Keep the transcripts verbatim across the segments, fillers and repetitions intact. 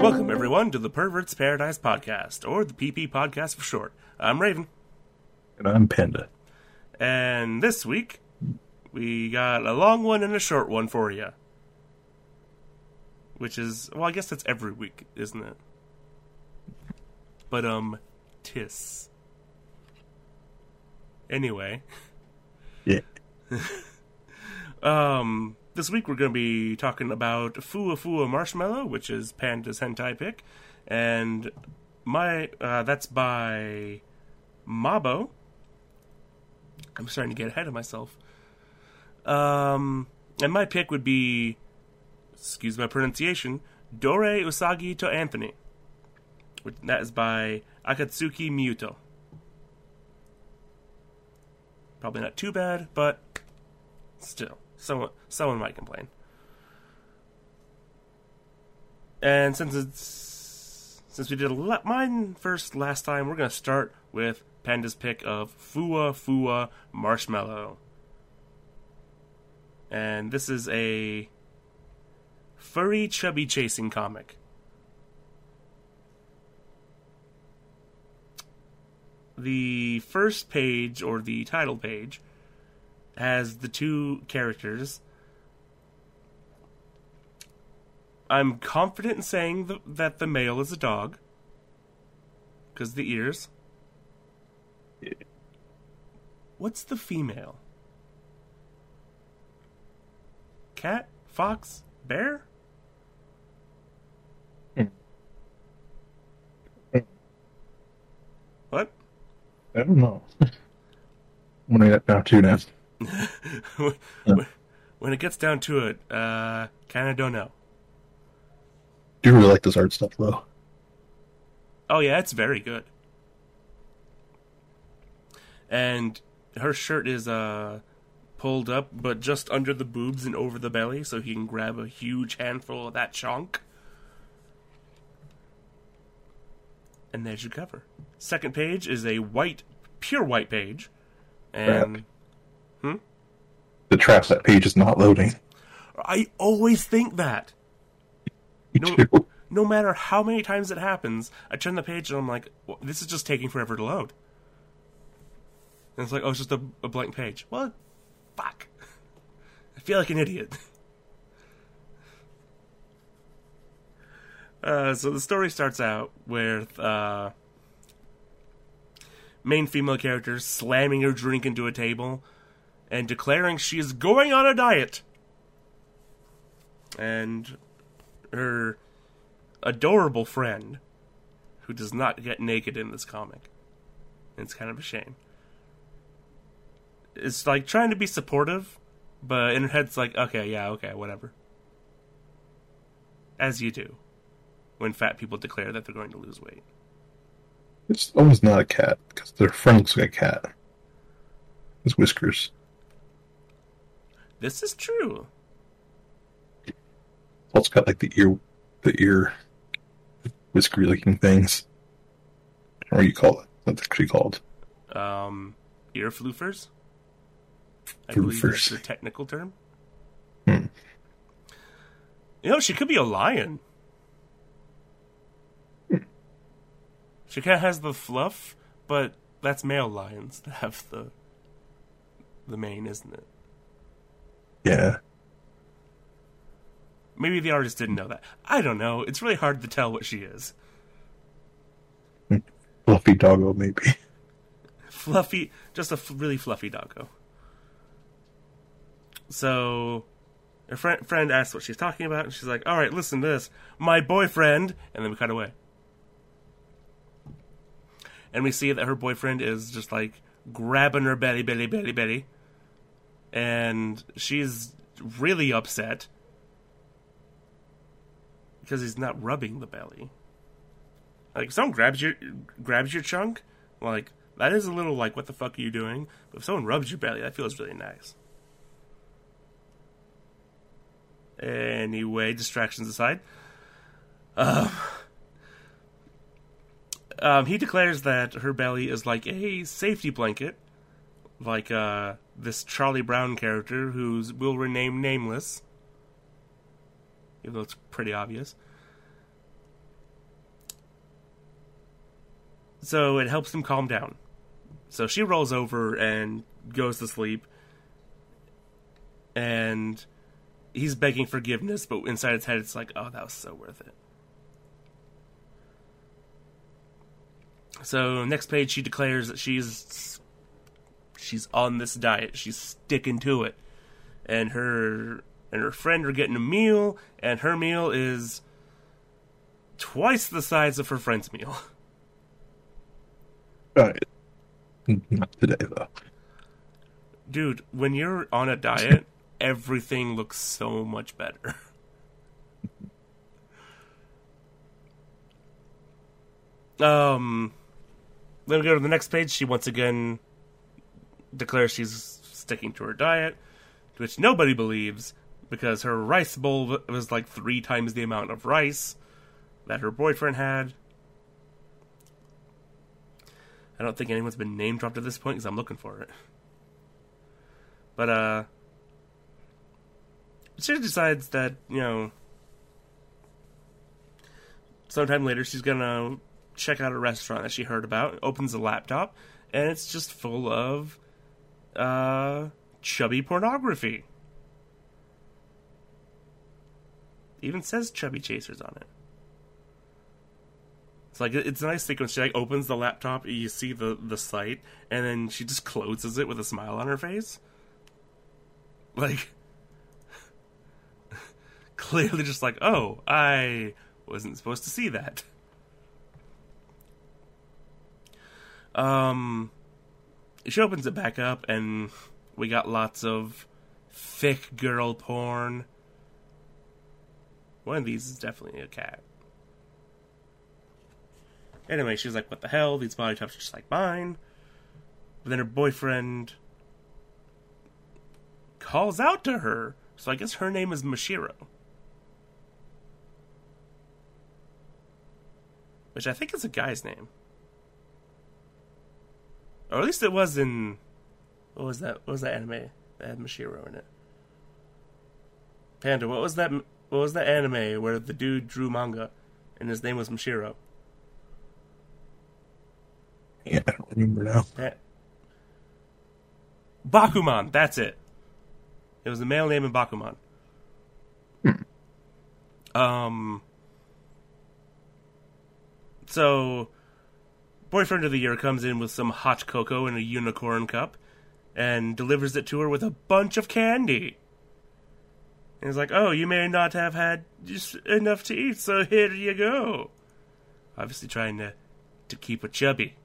Welcome, everyone, to the Pervert's Paradise Podcast, or the P P Podcast for short. I'm Raven. And I'm Panda. And this week, we got a long one and a short one for you. Which is, well, I guess that's every week, isn't it? But, um, tis. Anyway. Yeah. um... This week we're going to be talking about Fua Fua Marshmallow, which is Panda's hentai pick, and my uh, that's by Mabo. I'm starting to get ahead of myself. Um, and my pick would be, excuse my pronunciation, Dore Usagi to Anthony. Which, that is by Akatsuki Myuto. Probably not too bad, but still. Someone, someone might complain. And since it's since we did a lot, mine first last time, we're gonna start with Panda's pick of Fua Fua Marshmallow. And this is a furry chubby chasing comic. The first page, or the title page, has the two characters. I'm confident in saying th- that the male is a dog. Because the ears. Yeah. What's the female? Cat? Fox? Bear? Hmm. What? I don't know. When I got down to now. when, when it gets down to it, uh, kind of don't know. Do you really like this art stuff, though? Oh yeah, it's very good. And her shirt is uh pulled up, but just under the boobs and over the belly, so he can grab a huge handful of that chunk. And there's your cover. Second page is a white, pure white page. And... Hmm? The traps that page is not loading. I always think that. Me No, too. no matter how many times it happens, I turn the page and I'm like, well, this is just taking forever to load. And it's like, oh, it's just a, a blank page. What? Fuck. I feel like an idiot. uh, so the story starts out with uh, main female character slamming her drink into a table and declaring she is going on a diet. And her adorable friend, who does not get naked in this comic, and it's kind of a shame, it's like trying to be supportive, but in her head's like, okay, yeah, okay, whatever. As you do when fat people declare that they're going to lose weight. It's almost not a cat, because their friend looks like a cat. His whiskers. This is true. It's got like the ear, the ear, whiskery looking things. What do you call it? What's it actually called? Um, ear floofers? I believe that's the technical term. Hmm. You know, she could be a lion. She kind of has the fluff, but that's male lions that have the the mane, isn't it? Yeah. Maybe the artist didn't know that. I don't know. It's really hard to tell what she is. Fluffy doggo, maybe. Fluffy, just a f- really fluffy doggo. So, her friend, friend asks what she's talking about, and she's like, alright, listen to this. My boyfriend... And then we cut away. And we see that her boyfriend is just, like, grabbing her belly, belly, belly, belly. And she's really upset. Because he's not rubbing the belly. Like, if someone grabs your grabs your chunk, like, that is a little like, what the fuck are you doing? But if someone rubs your belly, that feels really nice. Anyway, distractions aside. Um, um, he declares that her belly is like a safety blanket. Like uh, this Charlie Brown character who's will rename nameless. Even though it's pretty obvious. So it helps him calm down. So she rolls over and goes to sleep. And he's begging forgiveness, but inside his head it's like, oh, that was so worth it. So next page she declares that she's she's on this diet. She's sticking to it. And her and her friend are getting a meal, and her meal is twice the size of her friend's meal. Right. Not today, though. Dude, when you're on a diet, everything looks so much better. um, then we go to the next page. She once again declares she's sticking to her diet, which nobody believes, because her rice bowl was like three times the amount of rice that her boyfriend had. I don't think anyone's been name dropped at this point because I'm looking for it. But, uh, she decides that, you know, sometime later she's gonna check out a restaurant that she heard about, opens the laptop, and it's just full of, uh, chubby pornography. It even says Chubby Chasers on it. It's like, it's a nice sequence. She like opens the laptop, you see the, the site, and then she just closes it with a smile on her face. Like, clearly just like, oh, I wasn't supposed to see that. Um, she opens it back up, and we got lots of thick girl porn. One of these is definitely a cat. Anyway, she's like, what the hell? These body types are just like mine. But then her boyfriend calls out to her. So I guess her name is Mashiro. Which I think is a guy's name. Or at least it was in... What was that? What was that anime that had Mashiro in it? Panda, what was that... What was that anime where the dude drew manga and his name was Mashiro? Yeah, I don't remember now. Yeah. Bakuman, that's it. It was a male name in Bakuman. Hmm. Um. So, boyfriend of the year comes in with some hot cocoa in a unicorn cup and delivers it to her with a bunch of candy. And he's like, oh, you may not have had just enough to eat, so here you go. Obviously trying to, to keep her chubby.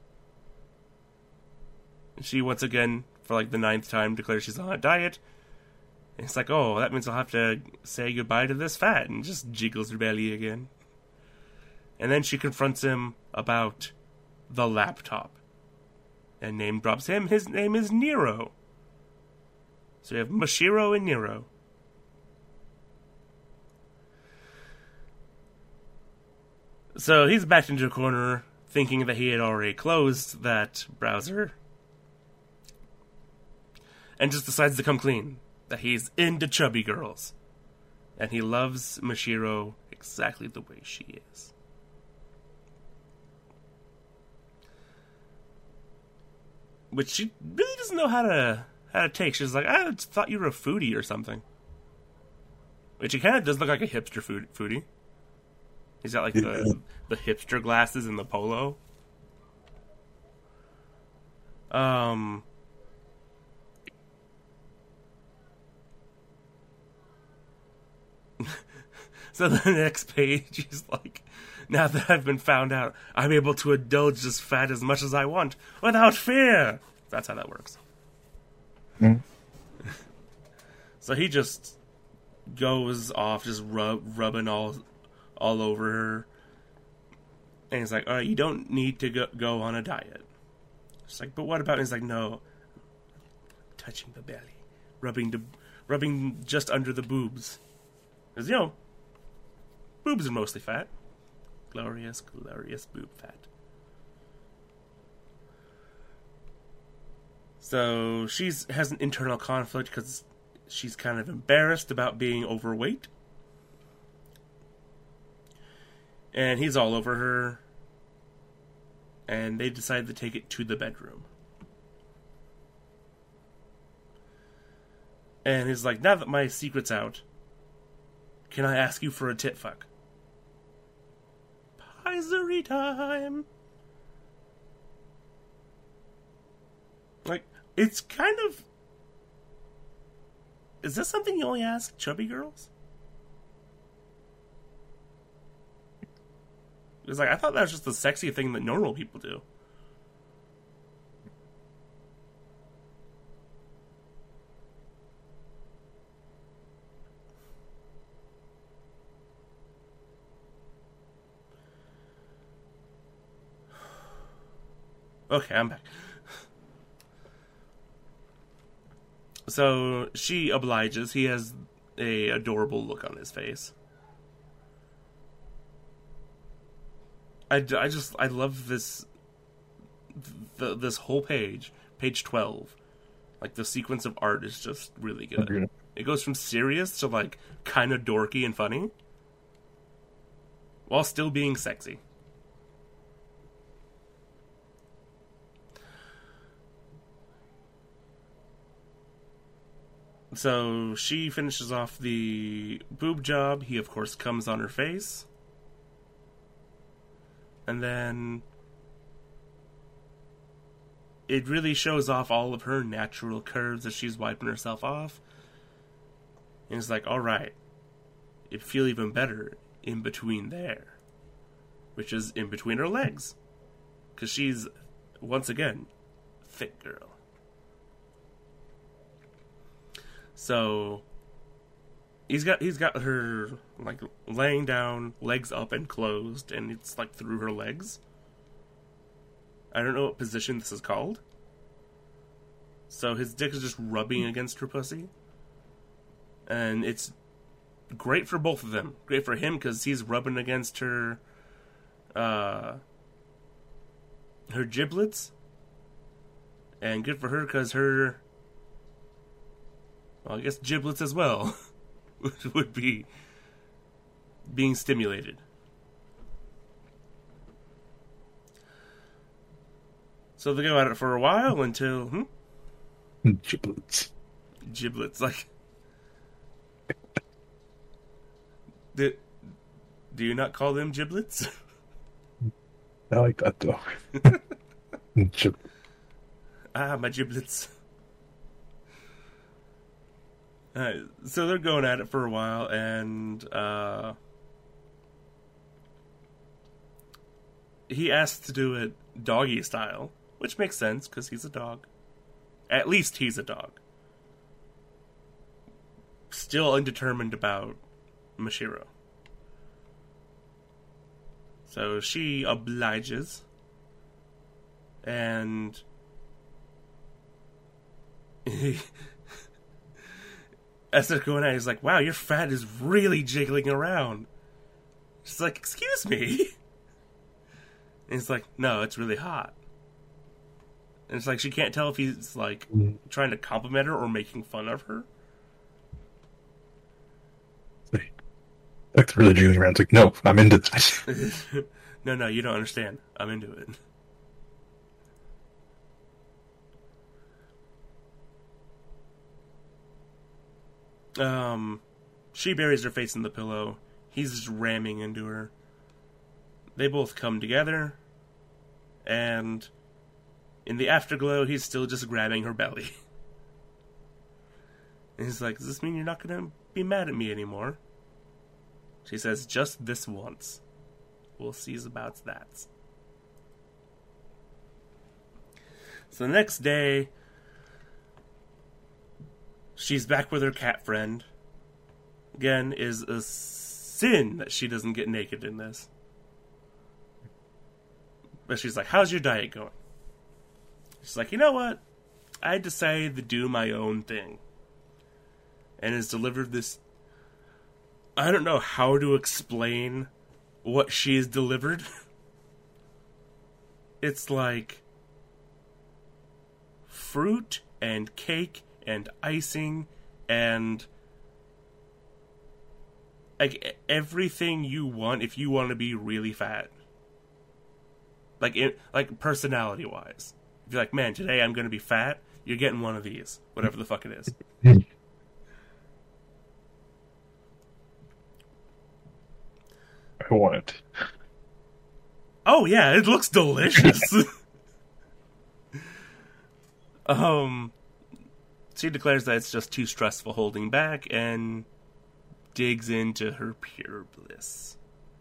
She once again, for like the ninth time, declares she's on a diet. And it's like, oh, that means I'll have to say goodbye to this fat, and just jiggles her belly again. And then she confronts him about the laptop. And name drops him. His name is Nero. So we have Mashiro and Nero. So he's backed into a corner, thinking that he had already closed that browser. And just decides to come clean. That he's into chubby girls. And he loves Mashiro exactly the way she is. Which she really doesn't know how to how to take. She's like, I thought you were a foodie or something. Which he kind of does look like a hipster food, foodie. He's got like yeah. the, the hipster glasses and the polo. Um... So the next page is like, now that I've been found out, I'm able to indulge this fat as much as I want, without fear! That's how that works. Mm. So he just goes off, just rub, rubbing all all over her. And he's like, alright, you don't need to go, go on a diet. She's like, but what about... And he's like, no. Touching the belly. Rubbing the, rubbing just under the boobs. Because, you know, boobs are mostly fat. Glorious, glorious boob fat. So she's has an internal conflict because she's kind of embarrassed about being overweight. And he's all over her. and they decide to take it to the bedroom. And he's like, now that my secret's out, can I ask you for a tit fuck? Piesery time! Like, it's kind of... Is this something you only ask chubby girls? It's like, I thought that was just the sexy thing that normal people do. Okay, I'm back. So she obliges. He has a adorable look on his face. I, I just I love this the, this whole page, page twelve. Like the sequence of art is just really good. Agreed. It goes from serious to like kind of dorky and funny, while still being sexy. So she finishes off the boob job. He, of course, comes on her face. And then it really shows off all of her natural curves as she's wiping herself off. And it's like, alright, it'd feel even better in between there. Which is in between her legs. Because she's, once again, thick girl. So he's got he's got her like laying down, legs up and closed, and it's like through her legs. I don't know what position this is called. So his dick is just rubbing against her pussy, and it's great for both of them. Great for him because he's rubbing against her, uh, her giblets, and good for her because her. Well, I guess giblets as well would be being stimulated. So they go at it for a while until... Hmm? Giblets. Giblets, like... do, do you not call them giblets? I like that, though. Gib- ah, my giblets. Uh, so they're going at it for a while, and uh, he asks to do it doggy style, which makes sense because he's a dog. At least he's a dog. Still undetermined about Mashiro. So she obliges, and as they're going at it, he's like, wow, your fat is really jiggling around. She's like, excuse me? And he's like, no, it's really hot. And it's like, she can't tell if he's, like, trying to compliment her or making fun of her. Like, really jiggling around. It's like, no, I'm into this. no, no, you don't understand. I'm into it. Um, she buries her face in the pillow. He's just ramming into her. They both come together, and in the afterglow, he's still just grabbing her belly. And he's like, does this mean you're not going to be mad at me anymore? She says, just this once. We'll see about that. So the next day, she's back with her cat friend. Again, is a sin that she doesn't get naked in this. But she's like, how's your diet going? She's like, you know what? I decided to do my own thing. And has delivered this... I don't know how to explain what she has delivered. It's like fruit and cake and icing and like everything you want if you want to be really fat. Like it, like personality wise. If you're like, man, today I'm going to be fat, you're getting one of these, whatever the fuck it is. I want it. Oh yeah, it looks delicious. um, she declares that it's just too stressful holding back and digs into her pure bliss.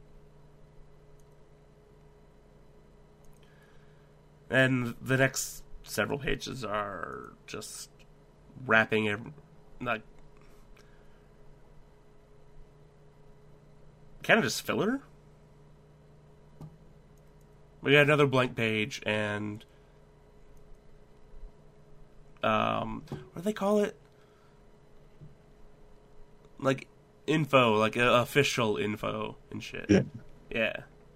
And the next several pages are just wrapping it, like, kind of just filler. We got another blank page, and um, what do they call it? Like info, like uh, official info and shit. Yeah. Yeah.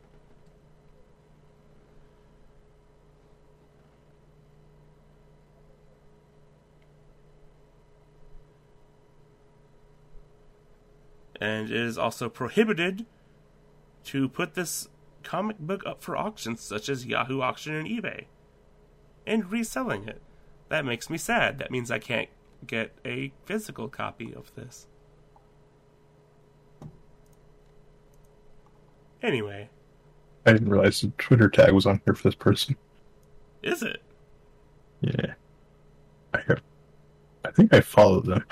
And it is also prohibited to put this comic book up for auctions such as Yahoo Auction and eBay and reselling it. That makes me sad. That means I can't get a physical copy of this. Anyway. I didn't realize the Twitter tag was on here for this person. Is it? Yeah. I have, I think I followed them.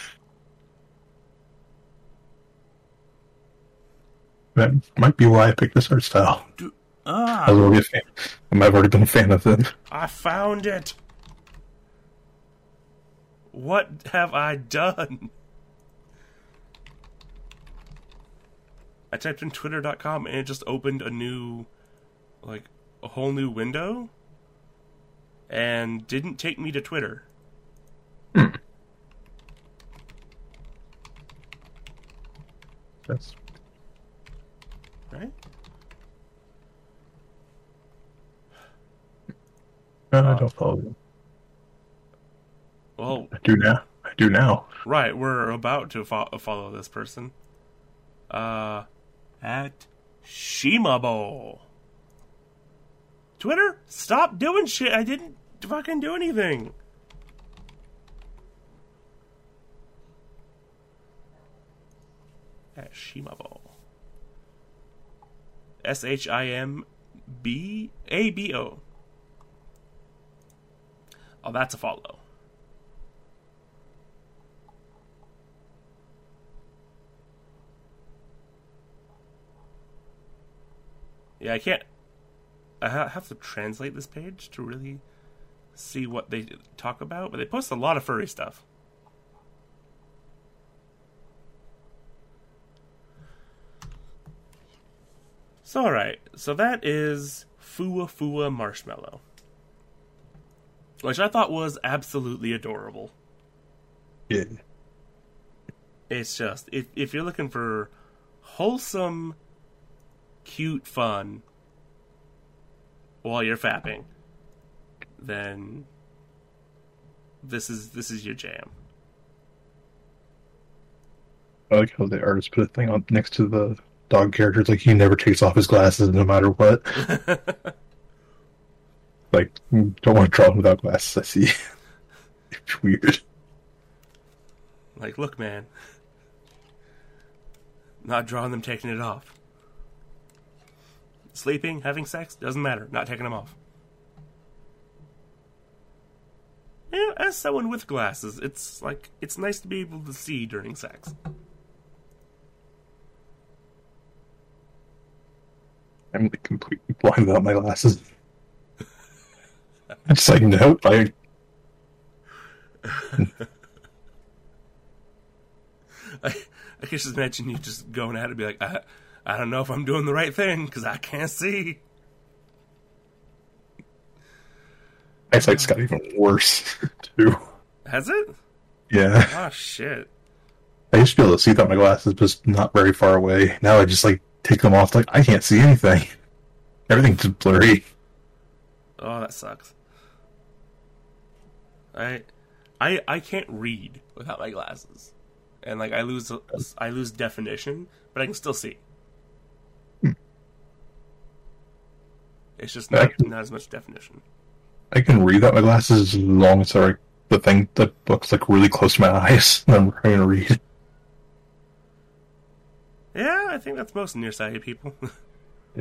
That might be why I picked this art style. Do, ah, I was already a fan. I've already been a fan of them. I found it. What have I done? I typed in twitter dot com and it just opened a new, like, a whole new window and didn't take me to Twitter. Hmm. That's right. No, I don't follow them. Well, I do now. I do now. Right, we're about to fo- follow this person. Uh, at Shimabo. Twitter, stop doing shit. I didn't fucking do anything. At Shimabo. S H I M B A B O. Oh, that's a follow. Yeah, I can't... I have to translate this page to really see what they talk about, but they post a lot of furry stuff. So, alright. So that is Fua Fua Marshmallow. Which I thought was absolutely adorable. Yeah. It's just, if, if you're looking for wholesome, cute fun while you're fapping, then this is this is your jam. I like how the artist put a thing on next to the dog character. It's like he never takes off his glasses no matter what. Like, don't want to draw him without glasses, I see. It's weird. Like, look, man. Not drawing them taking it off. Sleeping, having sex, doesn't matter. Not taking them off. Yeah, as someone with glasses, it's like, it's nice to be able to see during sex. I'm like completely blind without my glasses. I'm just like, nope, I... I, I can just imagine you just going at it and be like, I, I don't know if I'm doing the right thing, because I can't see. Eyesight's got even worse, too. Has it? Yeah. Oh, shit. I used to be able to see without my glasses, but not very far away. Now I just, like, take them off, like, I can't see anything. Everything's just blurry. Oh, that sucks. I, I, I can't read without my glasses, and like I lose, I lose definition, but I can still see. Hmm. It's just I not, can, not as much definition. I can read without my glasses as long as like the thing that looks like really close to my eyes. I'm trying to read. Yeah, I think that's most nearsighted people. Yeah.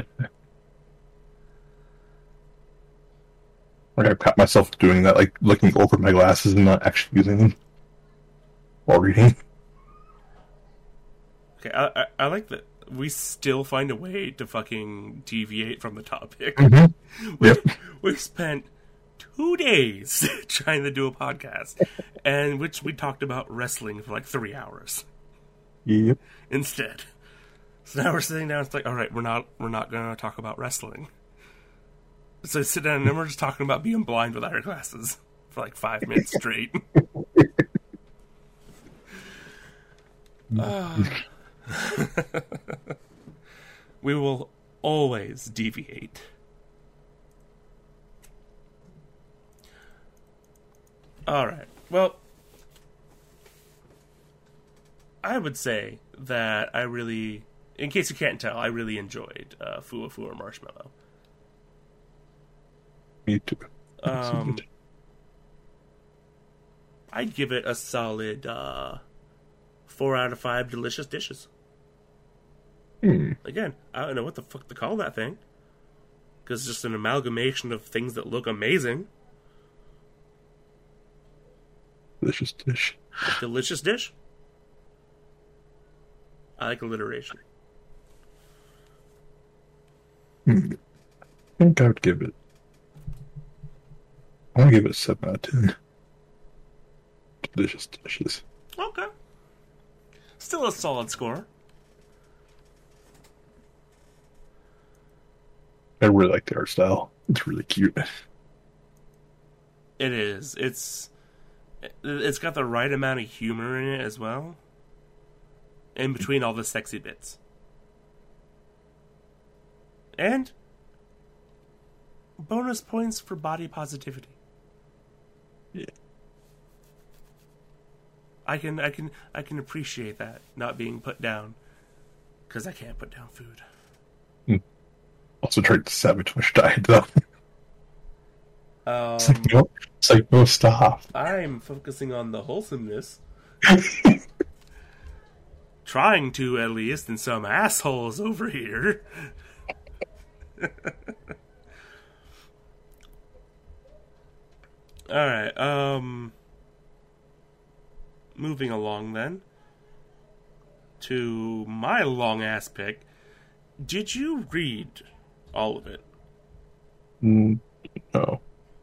Like I caught myself doing that, like looking over my glasses and not actually using them while reading. Okay, I, I, I like that we still find a way to fucking deviate from the topic. Mm-hmm. We, Yep. we spent two days trying to do a podcast, and which we talked about wrestling for like three hours Yep. instead. So now we're sitting down. It's like, all right, we're not we're not going to talk about wrestling. So sit down, and then we're just talking about being blind without our glasses for like five minutes straight. uh, we will always deviate. All right. Well, I would say that I really, in case you can't tell, I really enjoyed uh, Fua Fua Marshmallow. Me too. Um, I'd give it a solid uh, four out of five delicious dishes. Hmm. Again, I don't know what the fuck to call that thing, because it's just an amalgamation of things that look amazing. Delicious dish. A delicious dish. I like alliteration. Hmm. I think I would give it. I want to give it a seven out of ten. Delicious dishes. Okay. Still a solid score. I really like the art style. It's really cute. It is. It's it's got the right amount of humor in it as well. In between all the sexy bits. And bonus points for body positivity. Yeah. I can I can I can appreciate that not being put down, because I can't put down food. Hmm. Also tried to sabotage my diet though. Um, It's like, no, it's like, no, stop. I'm focusing on the wholesomeness. Trying to, at least, and some assholes over here. Alright, um... moving along then. To my long-ass pick. Did you read all of it? Mm, no.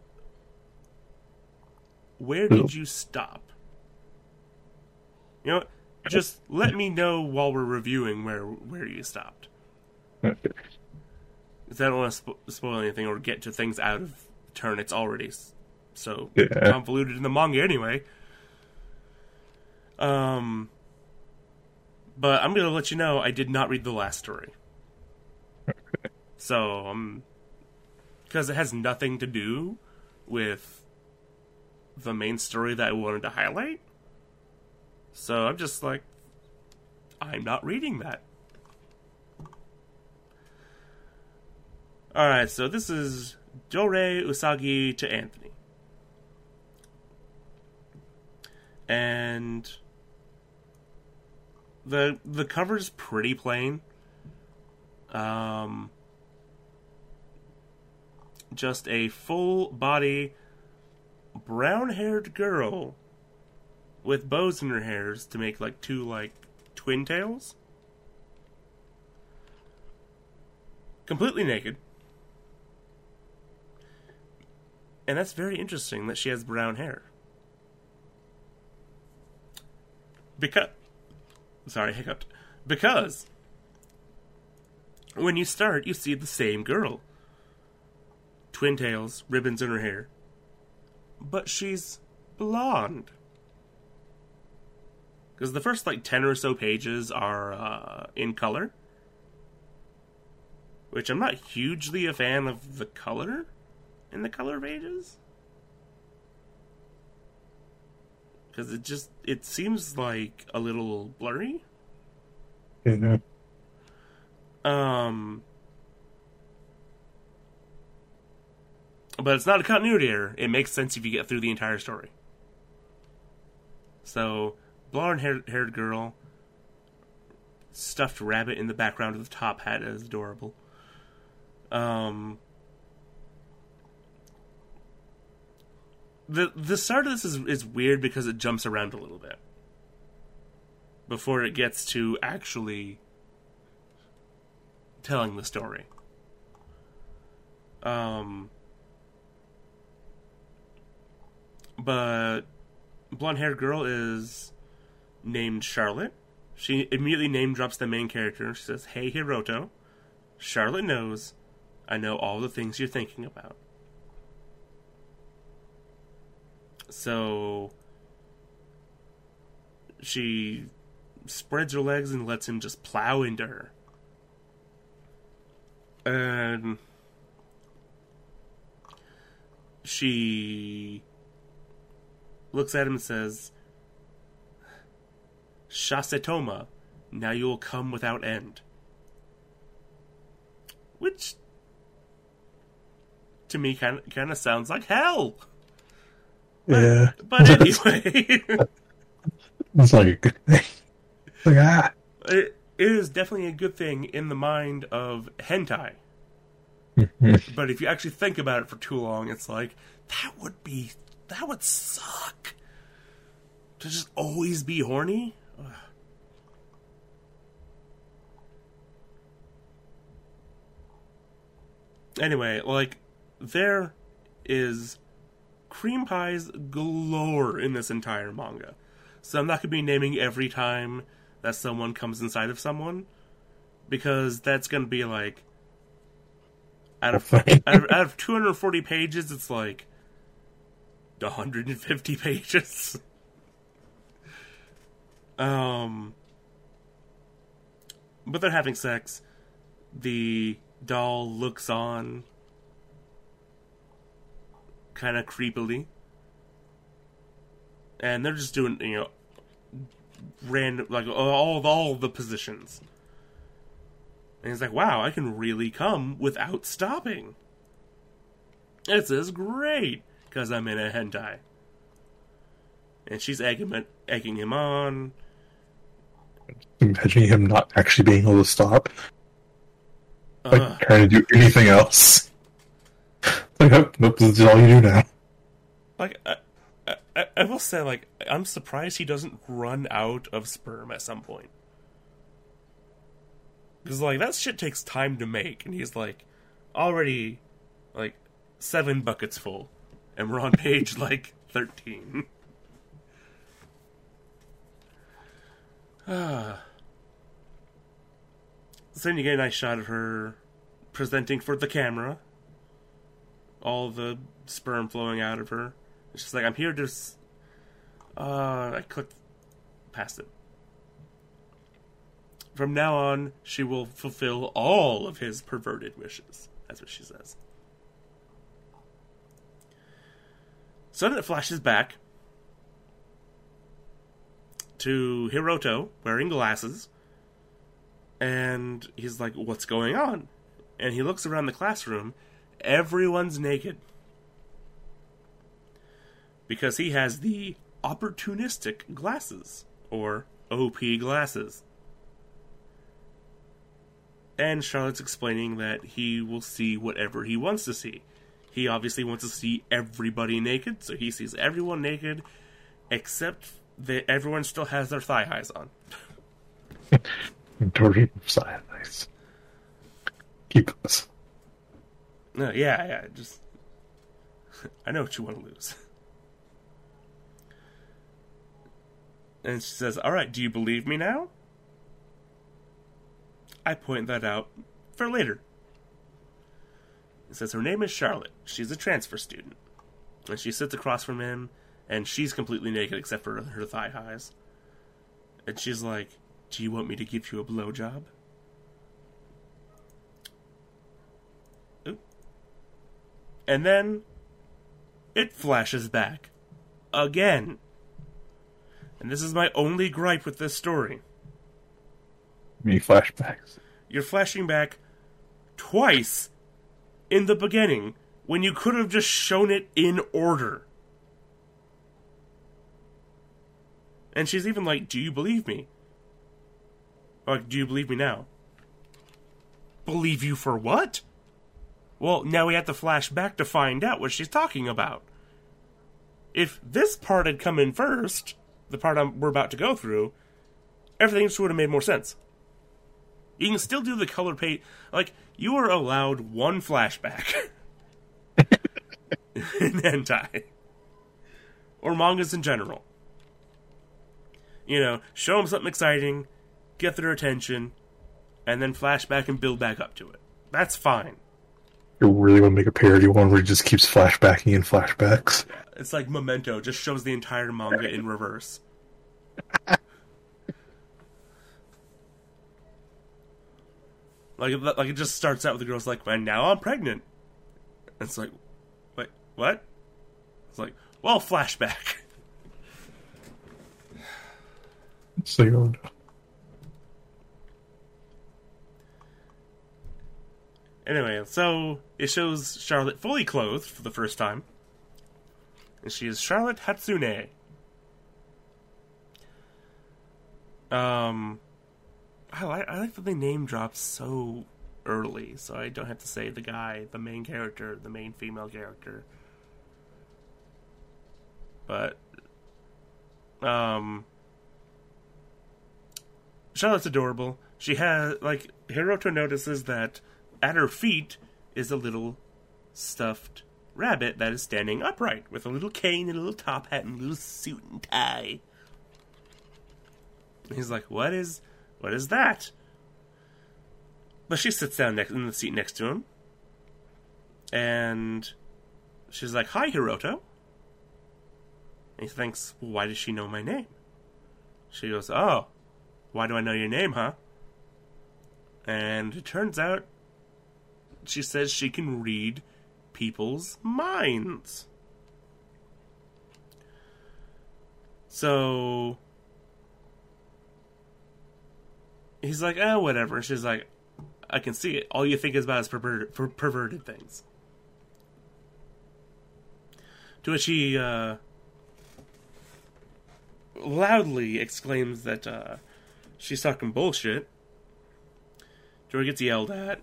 Where did you stop? You know what? Just let me know while we're reviewing where where you stopped. Okay. Because I don't want to spo- spoil anything or get to things out of turn. It's already s- so Yeah. convoluted in the manga anyway. Um, but I'm going to let you know I did not read the last story. Okay. So, um, because it has nothing to do with the main story that I wanted to highlight. So I'm just like, I'm not reading that. Alright, so this is Dore Usagi to Anthony. And the the cover's pretty plain. Um just a full body brown haired girl with bows in her hairs to make like two like twin tails. Completely naked. And that's very interesting that she has brown hair. Because sorry, hiccuped. Because when you start, you see the same girl. Twin tails, ribbons in her hair. But she's blonde. Because the first, like, ten or so pages are uh, in color. Which I'm not hugely a fan of the color in the color pages. Because it just, it seems like a little blurry. Yeah. Um... But it's not a continuity error. It makes sense if you get through the entire story. So, blonde-haired girl, stuffed rabbit in the background with a top hat is adorable. Um, the the start of this is is weird because it jumps around a little bit before it gets to actually telling the story. Um, but blonde-haired girl is named Charlotte. She immediately name drops the main character. She says, "Hey, Hiroto. Charlotte knows. I know all the things you're thinking about." So she spreads her legs and lets him just plow into her. And she looks at him and says, "Shasetoma, now you will come without end." Which, to me, kind of kind of sounds like hell. But, Yeah. But anyway, It's like a good thing. Like, ah. it, it is definitely a good thing in the mind of hentai. But if you actually think about it for too long, it's like, that would be, that would suck. To just always be horny? Ugh. Anyway, like, there is cream pies galore in this entire manga. So I'm not going to be naming every time that someone comes inside of someone, because that's going to be like, out of, out of out of two hundred forty pages, it's like one hundred fifty pages. um, but they're having sex. The doll looks on kind of creepily, and they're just doing, you know, random, like, all all the positions. And he's like, "Wow, I can really come without stopping. This is great, because I'm in a hentai." And she's egging, egging him on. Imagining him not actually being able to stop. Like, Uh, trying to do anything else. Like, oh, nope, this is all you do now. like, I, I, I will say, like, I'm surprised he doesn't run out of sperm at some point. Because, like, that shit takes time to make, and he's, like, already, like, seven buckets full. And we're on page, like, thirteen. Ah. So then you get a nice shot of her presenting for the camera. All the sperm flowing out of her. It's just like, "I'm here to..." S- uh, I clicked past it. "From now on, she will fulfill all of his perverted wishes." That's what she says. So then it flashes back to Hiroto wearing glasses. And he's like, "What's going on?" And he looks around the classroom. Everyone's naked. Because he has the opportunistic glasses. Or O P glasses. And Charlotte's explaining that he will see whatever he wants to see. He obviously wants to see everybody naked, so he sees everyone naked, except that everyone still has their thigh highs on. Dirty silence. Keep this. No, yeah, yeah, just... I know what you want to lose. And she says, "Alright, do you believe me now?" I point that out for later. It says her name is Charlotte. She's a transfer student. And she sits across from him, and she's completely naked except for her thigh highs. And she's like, "Do you want me to give you a blowjob?" Oop. And then it flashes back. Again. And this is my only gripe with this story. Many flashbacks. You're flashing back twice in the beginning when you could have just shown it in order. And she's even like, do you believe me? Like, do you believe me now? Believe you for what? Well, now we have to flash back to find out what she's talking about. If this part had come in first, the part I'm, we're about to go through, everything just would have made more sense. You can still do the color page. Like, you are allowed one flashback in hentai. Or mangas in general. You know, show them something exciting, get their attention, and then flashback and build back up to it. That's fine. You really want to make a parody one where it just keeps flashbacking and flashbacks? It's like Memento, just shows the entire manga in reverse. Like, like it just starts out with the girl's like, and now I'm pregnant. And it's like, wait, what? It's like, well, flashback. So you don't know. Anyway, so it shows Charlotte fully clothed for the first time. And she is Charlotte Hatsune. Um, I like, I like that they name drop so early, so I don't have to say the guy, the main character, the main female character. But, um, Charlotte's adorable. She has, like, Hiroto notices that at her feet is a little stuffed rabbit that is standing upright with a little cane and a little top hat and a little suit and tie. He's like, what is what is that? But she sits down next in the seat next to him. And she's like, hi, Hiroto. And he thinks, well, why does she know my name? She goes, oh, why do I know your name, huh? And it turns out she says she can read people's minds. So he's like, oh, whatever. And she's like, I can see it. All you think is about is perverted, per- perverted things. To which he uh, loudly exclaims that uh, she's talking bullshit. Joey gets yelled at.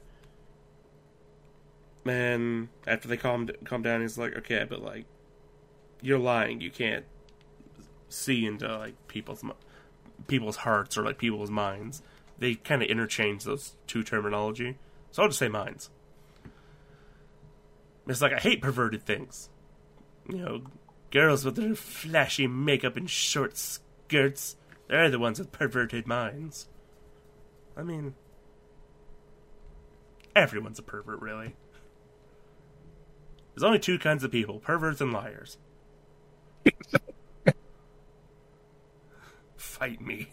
And after they calm, calm down, he's like, okay, but, like, you're lying. You can't see into, like, people's people's hearts or, like, people's minds. They kind of interchange those two terminology. So I'll just say minds. It's like, I hate perverted things. You know, girls with their flashy makeup and short skirts, they're the ones with perverted minds. I mean, everyone's a pervert, really. There's only two kinds of people, perverts and liars. Fight me.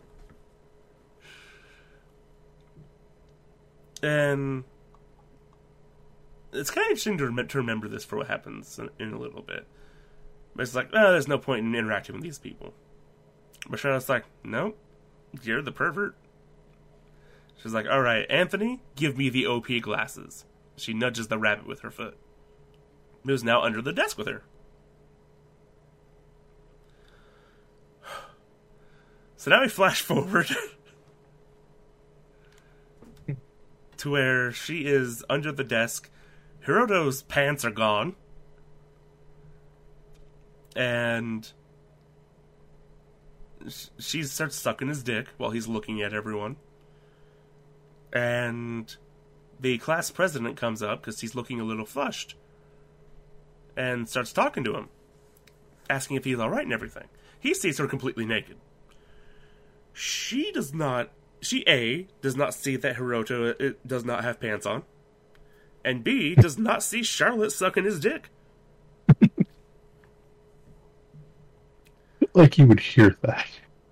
And it's kind of interesting to, rem- to remember this for what happens in, in a little bit. But it's like, oh, there's no point in interacting with these people. But Charlotte's like, nope, you're the pervert. She's like, alright, Anthony, give me the O P glasses. She nudges the rabbit with her foot. Who's now under the desk with her. So now we flash forward to where she is under the desk. Hiroto's pants are gone. And she starts sucking his dick while he's looking at everyone. And the class president comes up because he's looking a little flushed. And starts talking to him. Asking if he's alright and everything. He sees her completely naked. She does not... She, A, does not see that Hiroto does not have pants on. And B, does not see Charlotte sucking his dick. Like you would hear that.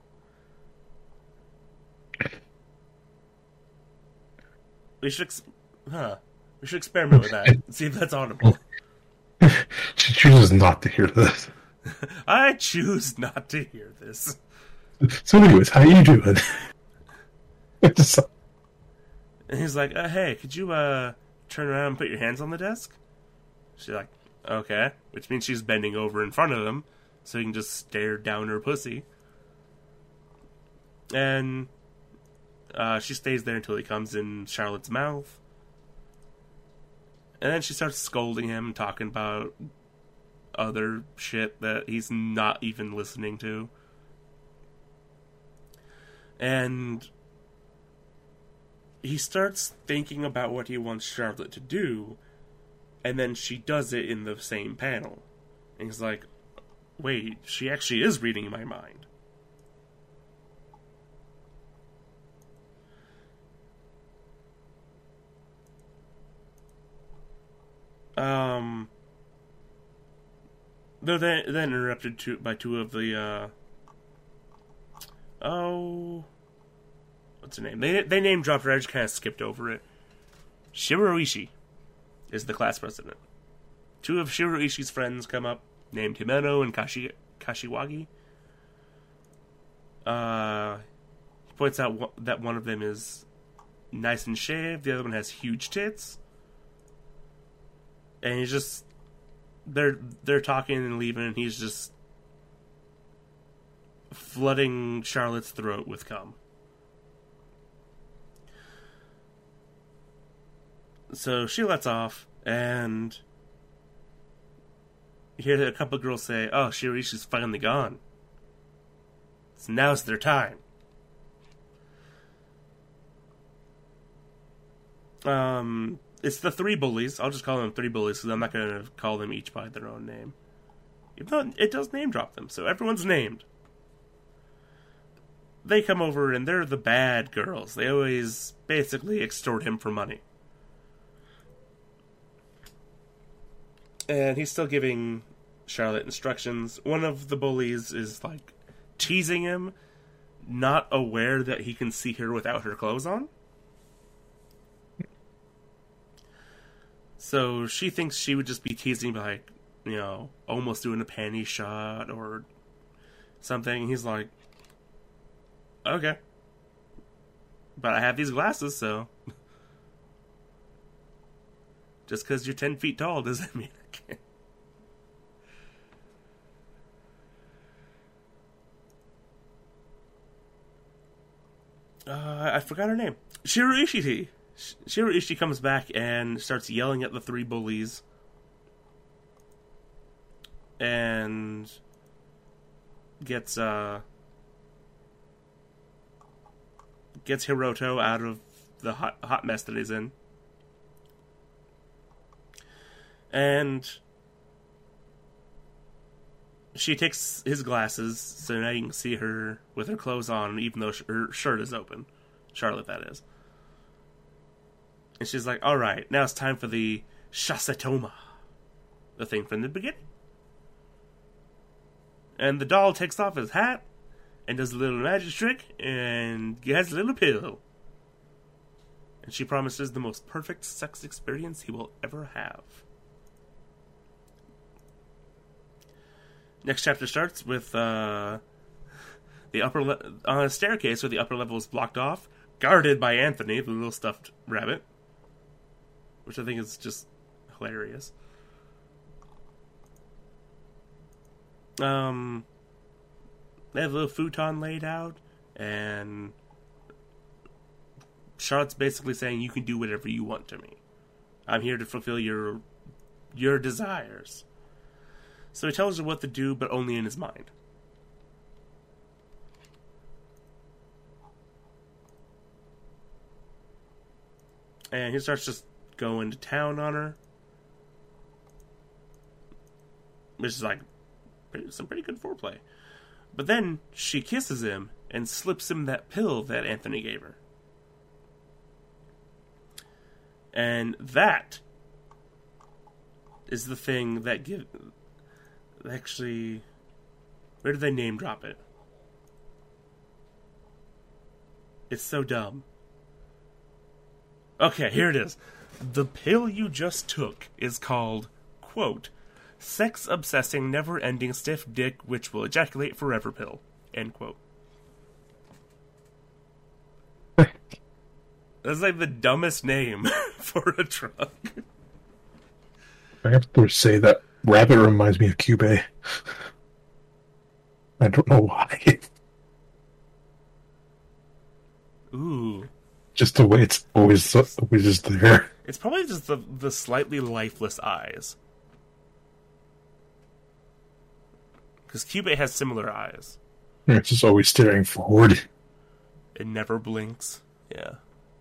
We should... Ex- huh. We should experiment with that. And see if that's audible. She chooses not to hear this. I choose not to hear this. So anyways, how you doing? Just... And he's like, uh, hey, could you uh turn around and put your hands on the desk? She's like, okay. Which means she's bending over in front of him so he can just stare down her pussy. And uh, she stays there until he comes in Charlotte's mouth. And then she starts scolding him, talking about other shit that he's not even listening to. And he starts thinking about what he wants Charlotte to do, and then she does it in the same panel. And he's like, wait, she actually is reading my mind. Um, they're then, then interrupted to, by two of the, uh, oh, what's her name? They they name dropped her, I just kind of skipped over it. Shiroishi is the class president. Two of Shiroishi's friends come up, named Himeno and Kashi, Kashiwagi. Uh, he points out w- that one of them is nice and shaved, the other one has huge tits. And he's just, they're they're talking and leaving, and he's just flooding Charlotte's throat with cum. So she lets off, and you hear a couple of girls say, oh, Shiroishi's finally gone. So now's their time. Um... It's the three bullies. I'll just call them three bullies because I'm not going to call them each by their own name. Even though it does name drop them, so everyone's named. They come over and they're the bad girls. They always basically extort him for money. And he's still giving Charlotte instructions. One of the bullies is like teasing him, not aware that he can see her without her clothes on. So she thinks she would just be teasing by, like, you know, almost doing a panty shot or something. And he's like, okay. But I have these glasses, so. Just because you're ten feet tall doesn't mean I can't. Uh, I forgot her name. Shiroishi. Shiroishi comes back and starts yelling at the three bullies. And gets, uh... gets Hiroto out of the hot, hot mess that he's in. And she takes his glasses, so now you can see her with her clothes on, even though her shirt is open. Charlotte, that is. And she's like, alright, now it's time for the Shasatoma. The thing from the beginning. And the doll takes off his hat and does a little magic trick and has a little pill. And she promises the most perfect sex experience he will ever have. Next chapter starts with uh, the upper le- on a staircase where the upper level is blocked off, guarded by Anthony, the little stuffed rabbit. Which I think is just hilarious. Um, they have a little futon laid out, and Charlotte's basically saying, you can do whatever you want to me. I'm here to fulfill your your desires. So he tells her what to do, but only in his mind. And he starts just going to town on her. Which is like some pretty good foreplay. But then she kisses him and slips him that pill that Anthony gave her. And that is the thing that give actually, where did they name drop it? It's so dumb. Okay, here it is. The pill you just took is called, quote, sex-obsessing, never-ending stiff dick which will ejaculate forever pill, end quote. That's like the dumbest name for a drug. I have to say that rabbit reminds me of Cube. I don't know why. Ooh. Just the way it's always always just there. It's probably just the, the slightly lifeless eyes. Because Cube has similar eyes. It's just always staring forward. It never blinks. Yeah.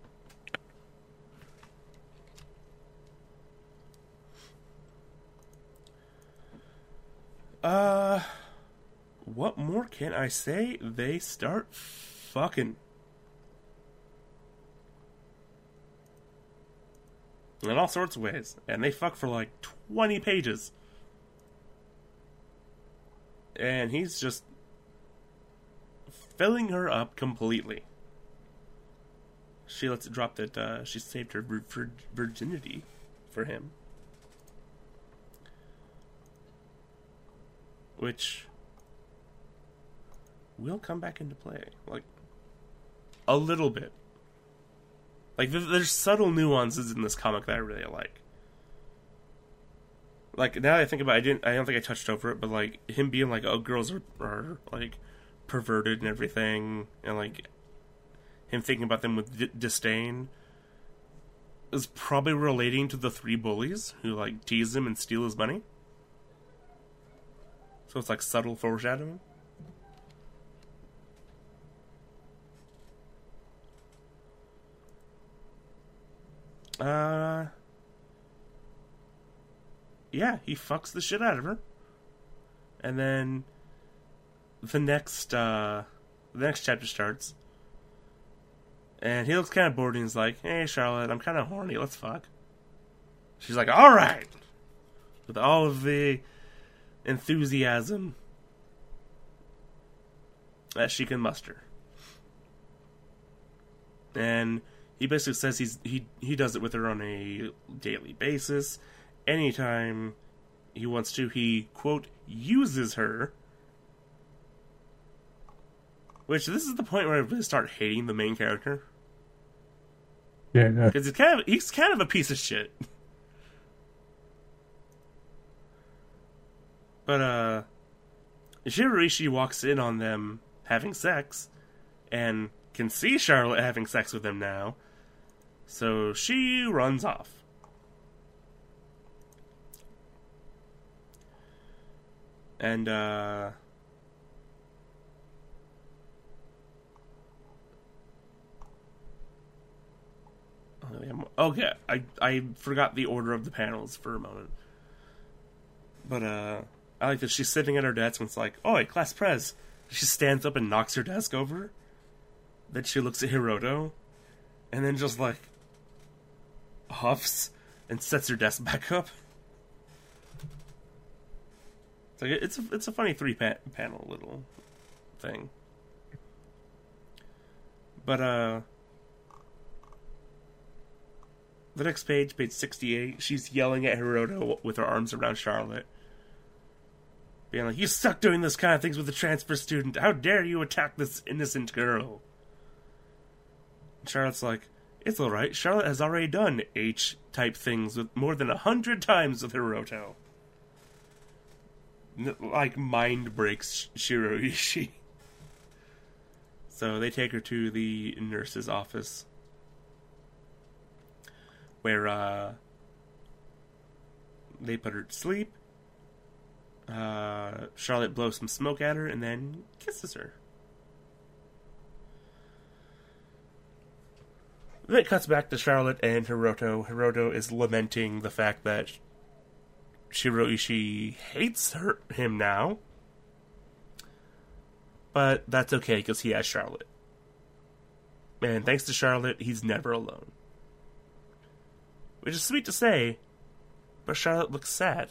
Uh, what more can I say? They start fucking. In all sorts of ways. And they fuck for like twenty pages. And he's just filling her up completely. She lets it drop that uh, she saved her vir- virginity for him. Which will come back into play. Like, a little bit. Like, there's subtle nuances in this comic that I really like. Like, now that I think about it, I didn't, I don't think I touched over it, but, like, him being like, oh, girls are, are like, perverted and everything, and, like, him thinking about them with d- disdain is probably relating to the three bullies who, like, tease him and steal his money. So it's, like, subtle foreshadowing. Uh... Yeah, he fucks the shit out of her. And then the next uh the next chapter starts. And he looks kind of bored and he's like, hey Charlotte, I'm kind of horny, let's fuck. She's like, alright! With all of the enthusiasm that she can muster. And he basically says he's he he does it with her on a daily basis. Anytime he wants to, he, quote, uses her. Which, this is the point where I really start hating the main character. Yeah, yeah. Because he's kind of, he's kind of a piece of shit. But, uh, Shiraishi walks in on them having sex, and can see Charlotte having sex with him now. So she runs off. And, uh... okay, I, I forgot the order of the panels for a moment. But, uh... I like that she's sitting at her desk and it's like, oi, class prez. She stands up and knocks her desk over. Then she looks at Hiroto. And then just, like... huffs and sets her desk back up. It's like it's a, it's a funny three pa- panel little thing. But uh the next page, page sixty-eight, she's yelling at Hiroto with her arms around Charlotte. Being like, you suck doing this kind of things with a transfer student. How dare you attack this innocent girl? And Charlotte's like, it's alright. Charlotte has already done H-type things with more than a hundred times with Hiroto. Like, mind breaks Shiraishi. So they take her to the nurse's office. Where, uh... they put her to sleep. Uh, Charlotte blows some smoke at her and then kisses her. Then it cuts back to Charlotte and Hiroto. Hiroto is lamenting the fact that Shiraishi hates her, him now. But that's okay, because he has Charlotte. And thanks to Charlotte, he's never alone. Which is sweet to say, but Charlotte looks sad.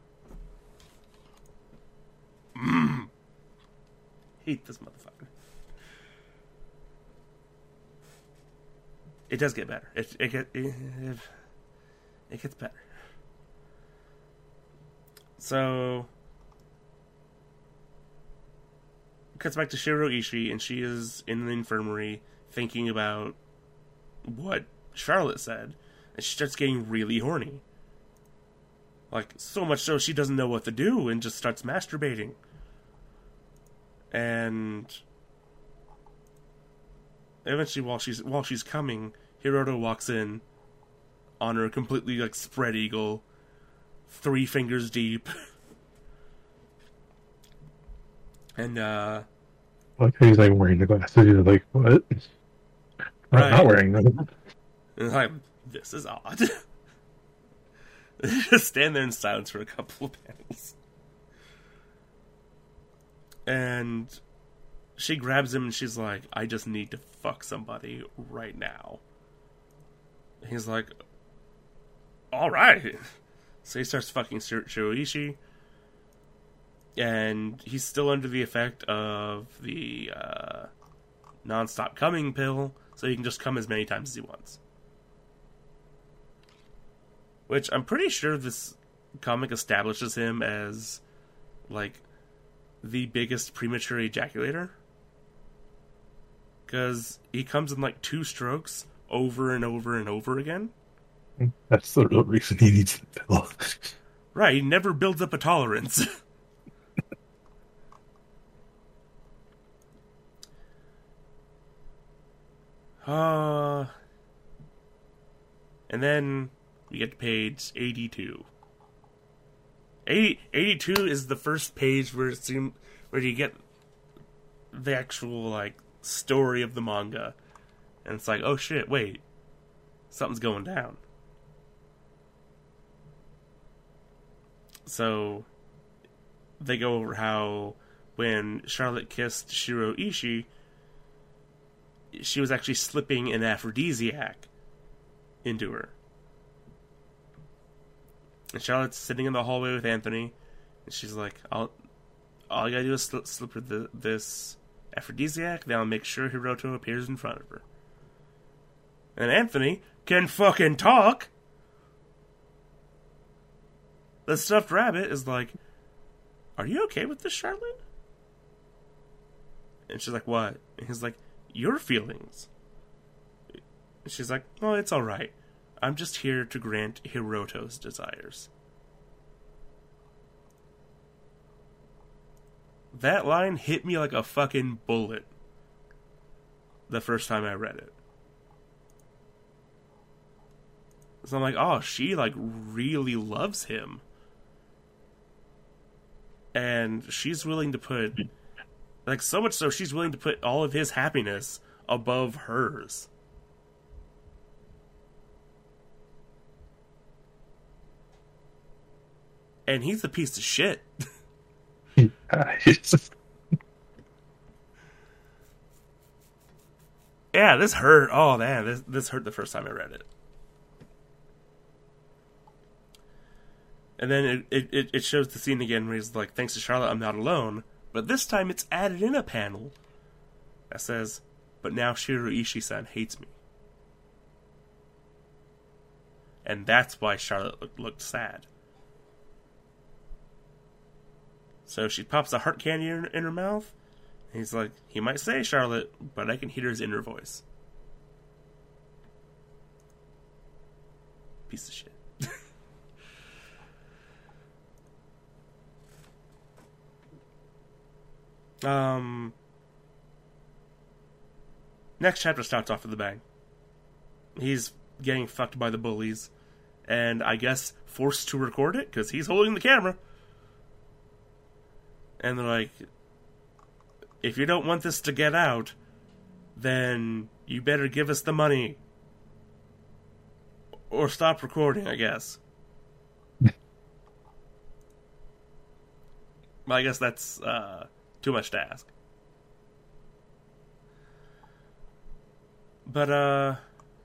Mmm. Hate this motherfucker. It does get better. It it, get, it, it gets better. So, it cuts back to Shiraishi, and she is in the infirmary thinking about what Charlotte said, and she starts getting really horny. Like, so much so she doesn't know what to do and just starts masturbating. And eventually, while she's while she's coming, Hiroto walks in on her completely, like, spread eagle, three fingers deep. And, uh... like, he's, like, wearing the glasses. You're like, what? Right. I'm not wearing them. And like, this is odd. Just stand there in silence for a couple of panels. And she grabs him and she's like, I just need to fuck somebody right now. And he's like, alright. So he starts fucking Shiroishi. And he's still under the effect of the uh, non-stop coming pill, so he can just come as many times as he wants. Which I'm pretty sure this comic establishes him as, like, the biggest premature ejaculator. Because he comes in, like, two strokes over and over and over again. That's the real reason he needs the pill. Right, he never builds up a tolerance. Uh, and then we get to page eighty-two. eighty, eighty-two is the first page where it seems, where you get the actual, like, story of the manga. And it's like, oh shit, wait. Something's going down. So, they go over how when Charlotte kissed Shiroishi, she was actually slipping an aphrodisiac into her. And Charlotte's sitting in the hallway with Anthony, and she's like, "I'll, all I gotta do is slip, slip her the, this aphrodisiac, then I'll make sure Hiroto appears in front of her." And Anthony can fucking talk! The stuffed rabbit is like, "Are you okay with this, Charlotte?" And she's like, "What?" And he's like, "Your feelings." She's like, "Oh, it's alright. I'm just here to grant Hiroto's desires." That line hit me like a fucking bullet the first time I read it. So I'm like, oh, she, like, really loves him. And she's willing to put... Like, so much so, she's willing to put all of his happiness above hers. And he's a piece of shit. Yeah, this hurt. Oh, man, this, this hurt the first time I read it. And then it, it, it shows the scene again where he's like, "Thanks to Charlotte, I'm not alone." But this time it's added in a panel that says, "But now Shiroishi-san hates me." And that's why Charlotte looked, looked sad. So she pops a heart candy in, in her mouth. And he's like, "He might say Charlotte, but I can hear his inner voice." Piece of shit. Um, next chapter starts off with a bang. He's getting fucked by the bullies, and I guess forced to record it because he's holding the camera. And they're like, "If you don't want this to get out, then you better give us the money. Or stop recording, I guess." Well, I guess that's, uh... too much to ask. But, uh...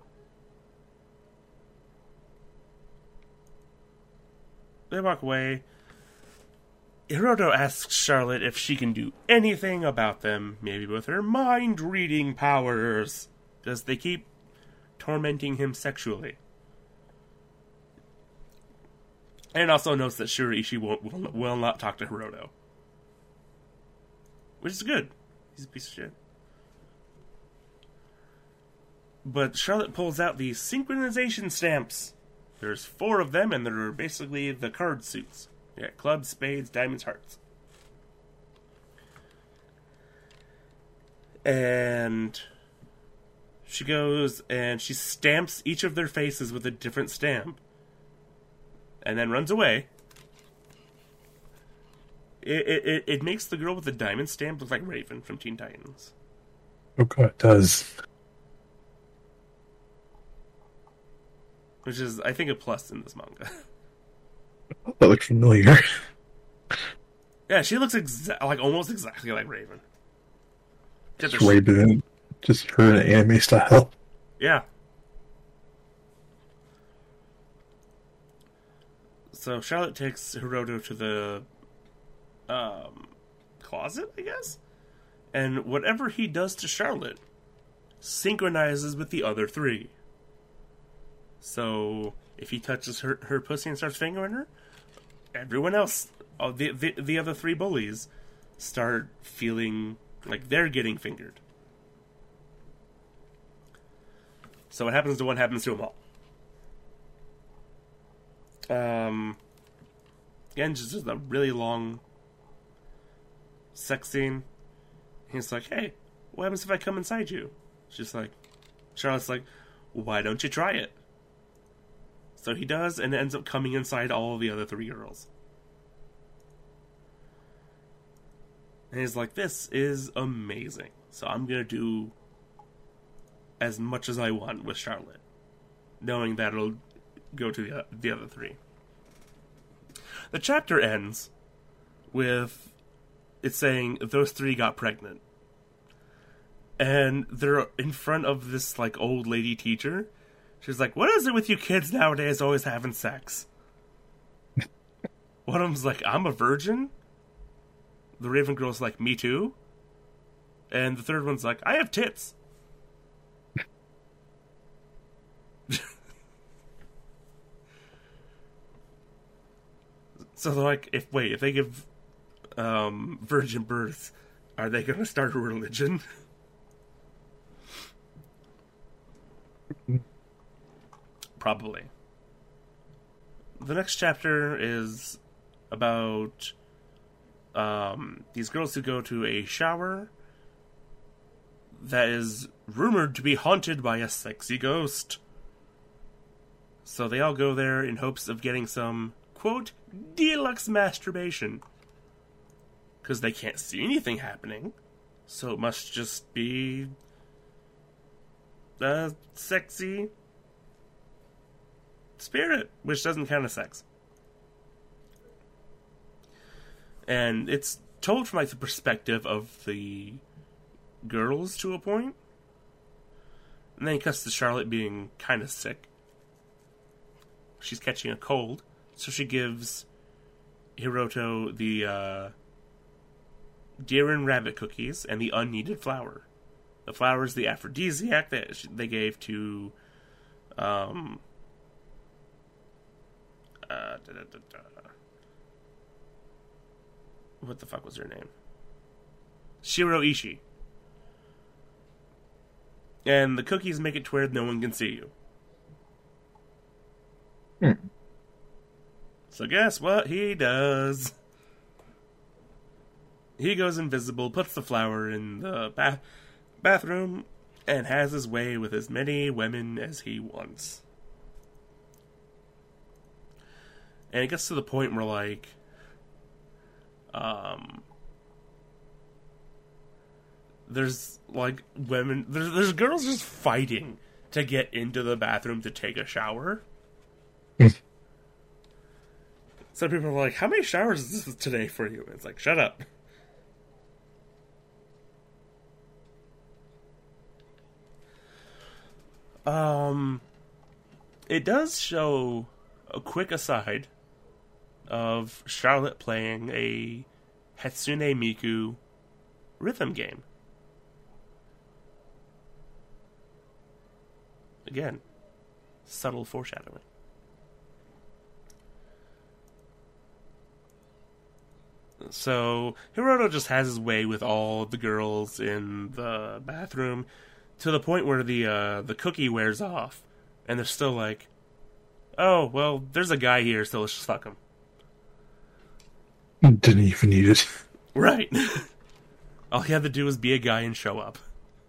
they walk away. Hiroto asks Charlotte if she can do anything about them, maybe with her mind-reading powers, because they keep tormenting him sexually. And also notes that Shiroishi won't, will, will not talk to Hiroto. Which is good. He's a piece of shit. But Charlotte pulls out these synchronization stamps There's four of them, and they're basically the card suits. Yeah, clubs, spades, diamonds, hearts. And she goes and she stamps each of their faces with a different stamp. And then runs away. It, it, it makes the girl with the diamond stamp look like Raven from Teen Titans. Oh god, it does. Which is, I think, a plus in this manga. That looks familiar. Yeah, she looks exa- like almost exactly like Raven. Just, just Raven, just her in anime style. Yeah. So Charlotte takes Hiroto to the um, closet, I guess? And whatever he does to Charlotte synchronizes with the other three. So if he touches her, her pussy and starts fingering her, everyone else, all the, the the other three bullies, start feeling like they're getting fingered. So what happens to one happens to them all. Um, again, just a really long sex scene. He's like, hey, what happens if I come inside you? She's like, Charlotte's like, why don't you try it? So he does, and ends up coming inside all of the other three girls. And he's like, this is amazing. So I'm going to do as much as I want with Charlotte, knowing that it'll go to the, the other three. The chapter ends with it saying those three got pregnant. And they're in front of this, like, old lady teacher. She's like, what is it with you kids nowadays always having sex? One of them's like, I'm a virgin. The Raven girl's like, me too. And the third one's like, I have tits. So they're like, if wait, if they give um, virgin birth, are they going to start a religion? Probably. The next chapter is about um, these girls who go to a shower that is rumored to be haunted by a sexy ghost. So they all go there in hopes of getting some, quote, deluxe masturbation. Because they can't see anything happening. So it must just be a sexy spirit, which doesn't count as sex. And it's told from like the perspective of the girls to a point. And then it cuts to Charlotte being kind of sick. She's catching a cold, so she gives Hiroto the uh, deer and rabbit cookies and the unneeded flour. The flour is the aphrodisiac that they gave to um, uh, da, da, da, da. What the fuck was her name? Shiro Ishii. And the cookies make it to where no one can see you. Hmm. So guess what he does? He goes invisible, puts the flour in the bath bathroom, and has his way with as many women as he wants. And it gets to the point where, like, um, there's, like, women, there's, there's girls just fighting to get into the bathroom to take a shower. Some people are like, how many showers is this today for you? And it's like, shut up. Um, it does show a quick aside of Charlotte playing a Hatsune Miku rhythm game. Again, subtle foreshadowing. So, Hiroto just has his way with all the girls in the bathroom to the point where the uh, the cookie wears off, and they're still like, oh, well, there's a guy here, so let's just fuck him. Didn't even need it. Right. All he had to do was be a guy and show up.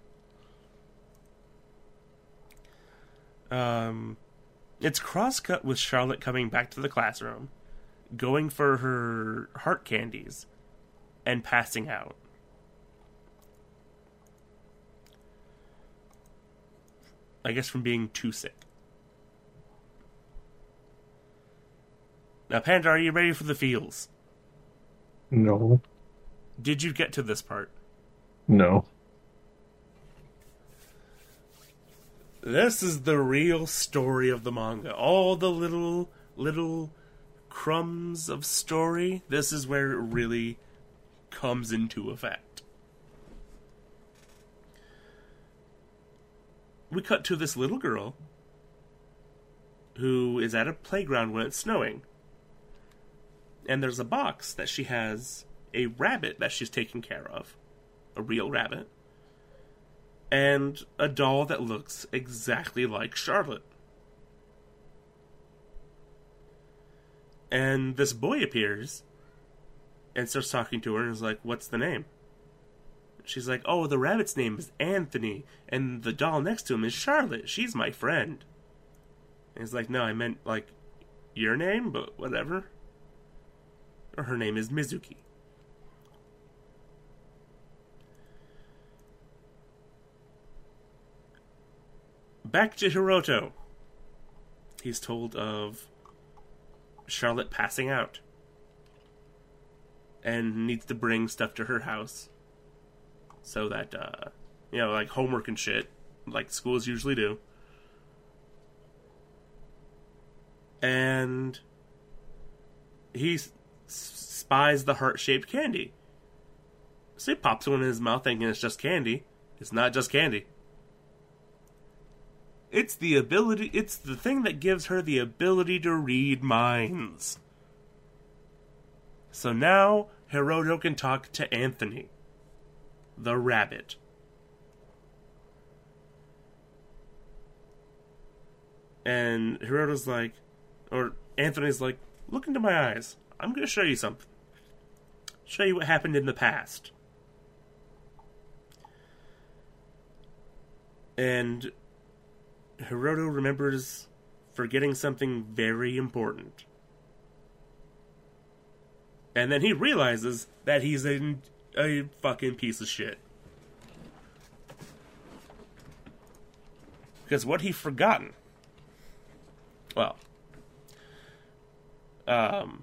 Um, it's cross-cut with Charlotte coming back to the classroom, going for her heart candies, and passing out. I guess from being too sick. Now, Panda, are you ready for the feels? No. Did you get to this part? No. This is the real story of the manga. All the little, little crumbs of story, this is where it really comes into effect. We cut to this little girl who is at a playground when it's snowing. And there's a box that she has a rabbit that she's taking care of. A real rabbit. And a doll that looks exactly like Charlotte. And this boy appears and starts talking to her and is like, what's the name? She's like, oh, the rabbit's name is Anthony, and the doll next to him is Charlotte. She's my friend. And he's like, no, I meant, like, your name, but whatever. Or her name is Mizuki. Back to Hiroto. He's told of Charlotte passing out. And needs to bring stuff to her house. So that, uh, you know, like homework and shit, like schools usually do. And he s- spies the heart-shaped candy. So he pops one in his mouth thinking it's just candy. It's not just candy. It's the ability, it's the thing that gives her the ability to read minds. So now, Hiroto can talk to Anthony, the rabbit. And Hiroto's like, or Anthony's like, look into my eyes. I'm going to show you something. Show you what happened in the past. And Hiroto remembers forgetting something very important. And then he realizes that he's a, a fucking piece of shit. Because what he forgotten... Well... Um...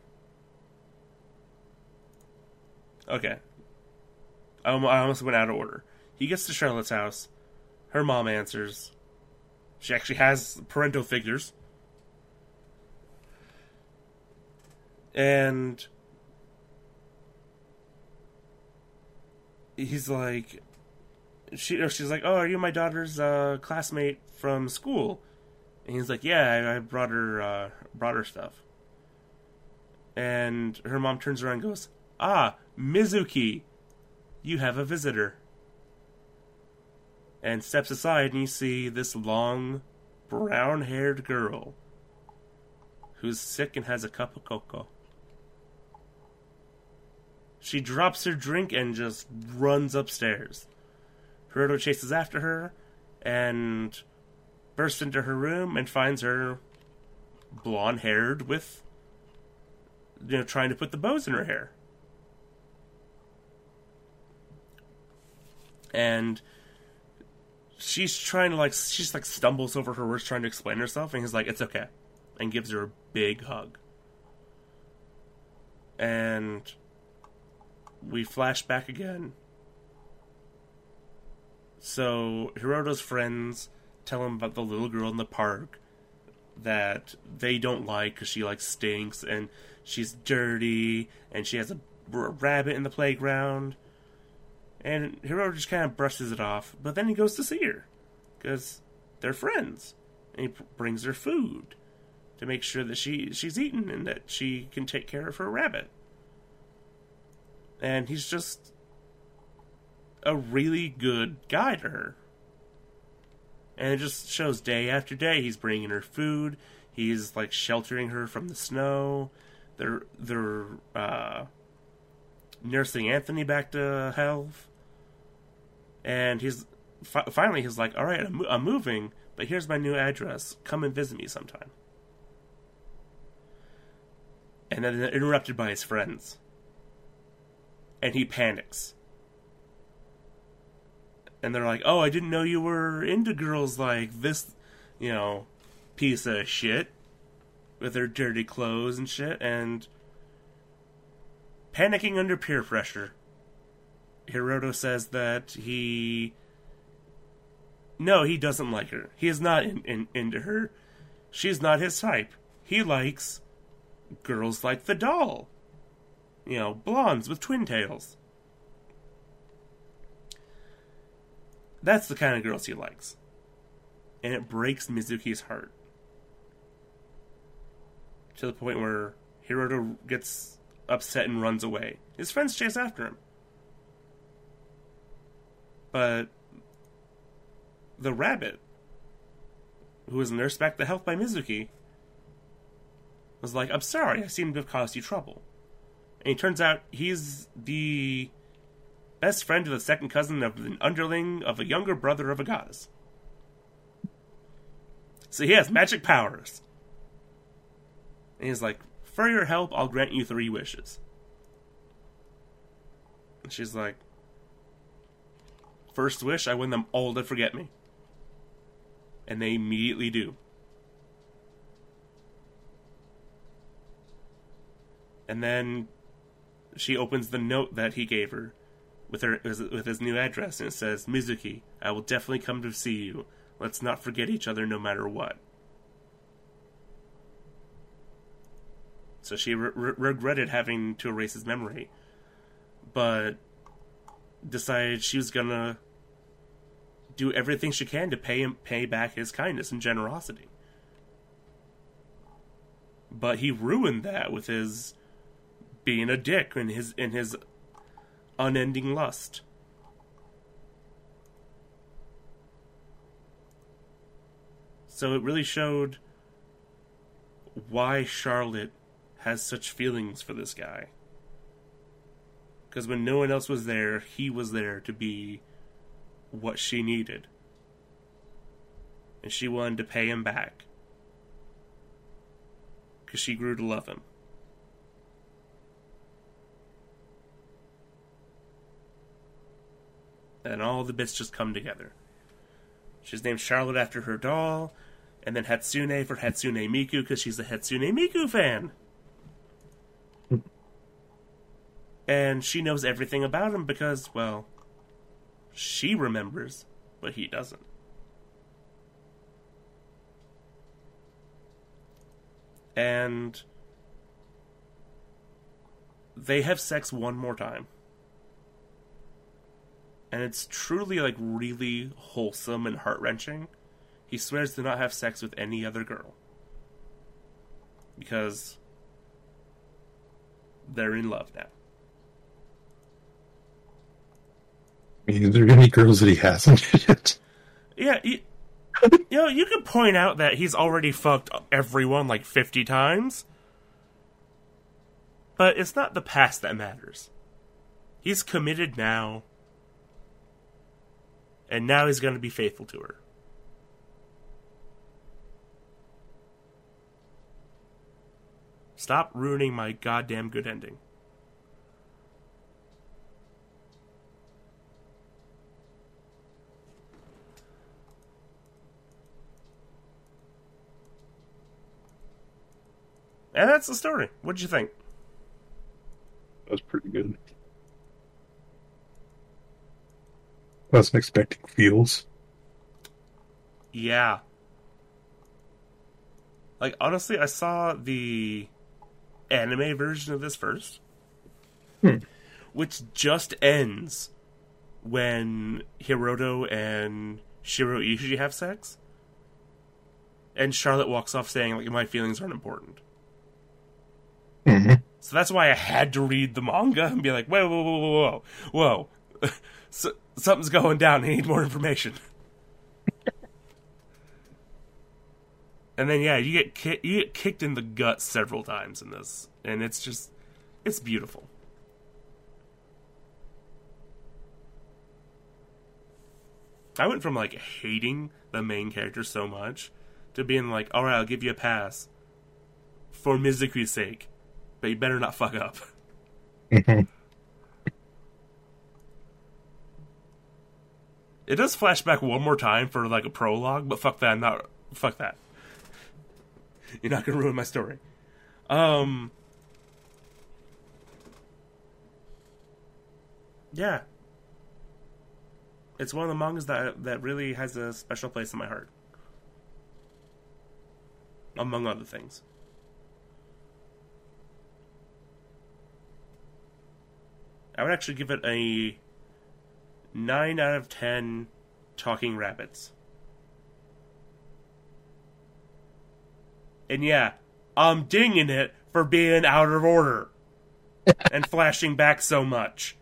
Okay. I almost went out of order. He gets to Charlotte's house. Her mom answers. She actually has parental figures. And he's like, she, or she's like, oh, are you my daughter's uh, classmate from school? And he's like, yeah, I, I brought her, uh, brought her stuff. And her mom turns around and goes, ah, Mizuki, you have a visitor. And steps aside and you see this long, brown-haired girl who's sick and has a cup of cocoa. She drops her drink and just runs upstairs. Hiroto chases after her and bursts into her room and finds her blonde-haired with, you know, trying to put the bows in her hair. And she's trying to, like, she's, like, stumbles over her words trying to explain herself, and he's like, it's okay. And gives her a big hug. And we flash back again. So, Hiroto's friends tell him about the little girl in the park that they don't like because she, like, stinks, and she's dirty, and she has a r- rabbit in the playground. And Hiroto just kind of brushes it off, but then he goes to see her, because they're friends. And he p- brings her food to make sure that she, she's eaten and that she can take care of her rabbit. And he's just a really good guy to her. And it just shows day after day he's bringing her food, He's like sheltering her from the snow. They're they're uh, nursing Anthony back to health, and he's fi- finally he's like, "All right, I'm, I'm moving, but here's my new address. Come and visit me sometime." And then they're interrupted by his friends, and he panics. And they're like, "Oh, I didn't know you were into girls like this, you know, piece of shit." With their dirty clothes and shit, and panicking under peer pressure. Hiroto says that he... No, he doesn't like her. He is not in, in, into her. She's not his type. He likes girls like the doll. You know, blondes with twin tails. That's the kind of girls he likes. And it breaks Mizuki's heart. To the point where Hiroto gets upset and runs away. His friends chase after him. But the rabbit, who was nursed back to health by Mizuki, was like, "I'm sorry, I seem to have caused you trouble." And it turns out he's the best friend of the second cousin of an underling of a younger brother of a goddess. So he has magic powers. And he's like, "For your help, I'll grant you three wishes." And she's like, "First wish, I win them all to forget me." And they immediately do. And then she opens the note that he gave her with her with his new address, and it says, "Mizuki, I will definitely come to see you. Let's not forget each other no matter what." So she re- re- regretted having to erase his memory, but decided she was gonna do everything she can to pay him, pay back his kindness and generosity. But he ruined that with his being a dick and his and his unending lust. So it really showed why Charlotte has such feelings for this guy. Because when no one else was there, he was there to be what she needed. And she wanted to pay him back. Because she grew to love him. And all the bits just come together. She's named Charlotte after her doll, and then Hatsune for Hatsune Miku because she's a Hatsune Miku fan. And she knows everything about him because, well, she remembers, but he doesn't. And they have sex one more time. And it's truly, like, really wholesome and heart-wrenching. He swears to not have sex with any other girl. Because they're in love now. Is there any girls that he hasn't yet? Yeah, you, you know, you could point out that he's already fucked everyone like fifty times. But it's not the past that matters. He's committed now. And now he's going to be faithful to her. Stop ruining my goddamn good ending. And that's the story. What'd you think? That was pretty good. I wasn't expecting feels. Yeah. Like, honestly, I saw the anime version of this first. Hmm. Which just ends when Hiroto and Shiro Ishii have sex. And Charlotte walks off saying, like, my feelings aren't important. Mm-hmm. So that's why I had to read the manga and be like, whoa, whoa, whoa, whoa, whoa. Whoa. So, something's going down. I need more information. And then yeah, you get ki- you get kicked in the gut several times in this, and it's just it's beautiful. I went from like hating the main character so much to being like, all right, I'll give you a pass for Mizuki's sake, but you better not fuck up. It does flash back one more time for like a prologue, but fuck that, I'm not fuck that. You're not gonna ruin my story. Um, yeah, it's one of the mangas that that really has a special place in my heart, among other things. I would actually give it a nine out of ten talking rabbits. And yeah, I'm dinging it for being out of order and flashing back so much.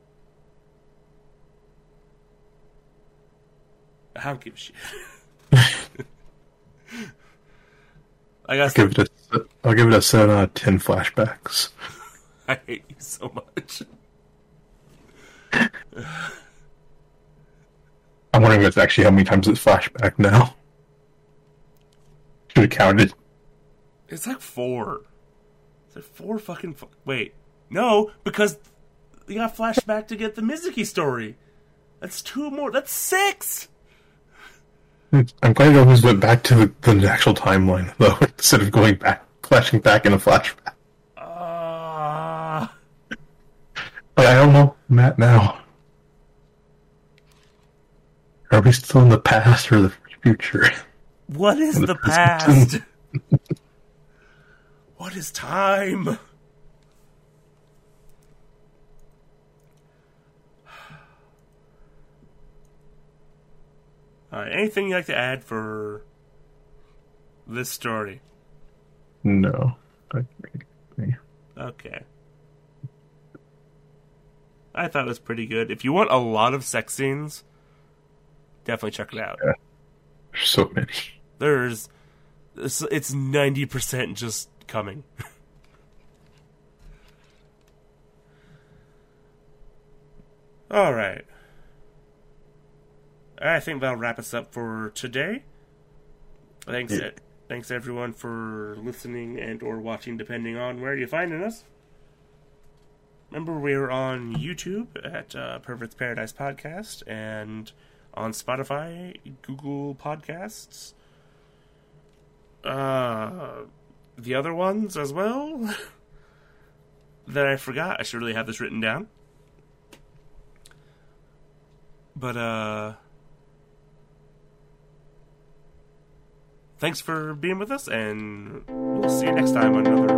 I don't give a shit. I guess I'll give it a, I'll give it a seven out of ten flashbacks. I hate you so much. I'm wondering if it's actually how many times it's flashback now. Should have counted. It's like four. It's like four fucking... Fu- Wait. No, because you got flashback to get the Mizuki story. That's two more. That's six! I'm glad it always went back to the, the actual timeline, though, instead of going back, flashing back in a flashback. Uh... Like, I don't know, Matt, now. Are we still in the past or the future? What is the, the past? What is time? Alright, anything you'd like to add for this story? No. Okay. I thought it was pretty good. If you want a lot of sex scenes, definitely check it out. Yeah. There's so many. There's... It's, it's ninety percent just coming. Alright. I think that'll wrap us up for today. Thanks, yeah. Thanks everyone for listening and or watching, depending on where you're finding us. Remember, we're on YouTube at uh, Pervert's Paradise Podcast and on Spotify, Google Podcasts, uh, the other ones as well that I forgot. I should really have this written down. But, uh... thanks for being with us, and we'll see you next time on another